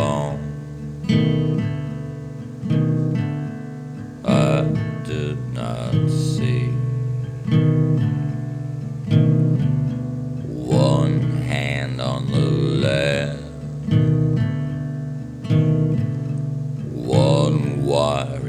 alone. I did not see one hand on the left, one wire